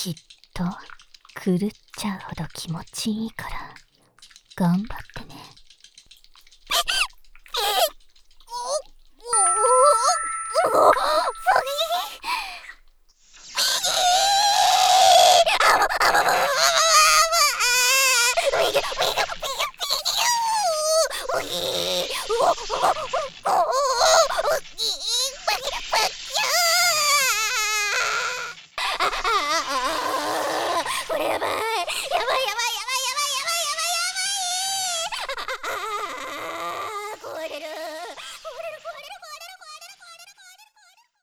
きっと狂っちゃうほど気持ちいいから頑張ってね。これやばい。